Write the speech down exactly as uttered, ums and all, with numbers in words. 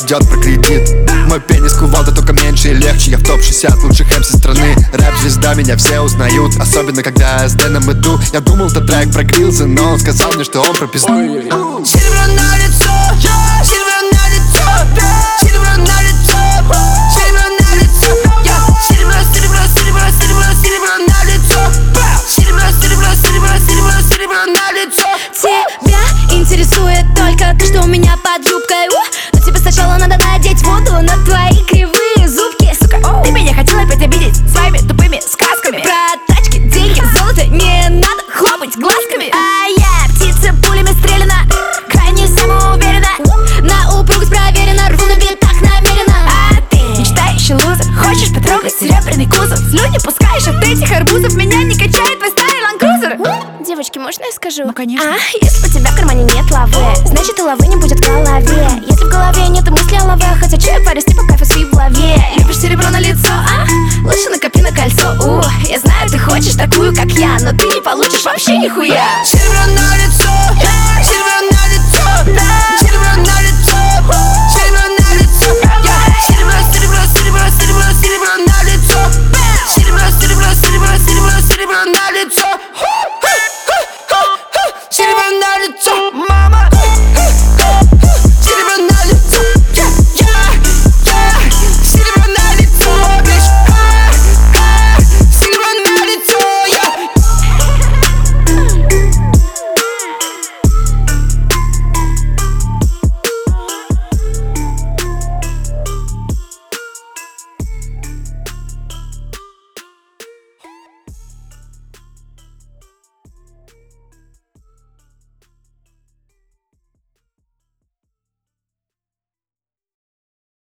идет про кредит. Мой пенис кувалда, только меньше и легче. Я в топ шестьдесят лучших эм си страны. Рэп-звезда, меня все узнают. Особенно когда я с Дэном иду. Я думал, это трек про грилзы, но он сказал мне, что он про пизду. Серебро на лицо, серебро на лицо, серебро на лицо, серебро на лицо, серебро, серебро, серебро, серебро, серебро на лицо, серебро, серебро, серебро, серебро, серебро на лицо. Тебя интересует только то, что у меня под юбкой. Но тебе сначала надо надеть воду на твои кривые зубки. Сука, ты меня хотела опять обидеть своими тупыми сказками про тачки, деньги, золото. Не надо хлопать глазками. А я птица пулями стреляна, крайне самоуверена, на упругость проверена, рву на битах намеренно. А ты мечтающий лузер, хочешь потрогать серебряный кузов? Слюни пускаешь от этих арбузов, меня не качает твой старый ланкрузер. Девочки, можно я скажу? Ну, конечно. А, если у тебя в кармане нет лавы, значит и лавы не будет в голове. Если в голове нет мысли о лаве, хотя чай паристи по кайфу своей в голове. Любишь серебро на лицо, а? Лучше накопи на кольцо. У, я знаю, ты хочешь такую, как я, но ты не получишь вообще нихуя. Серебро на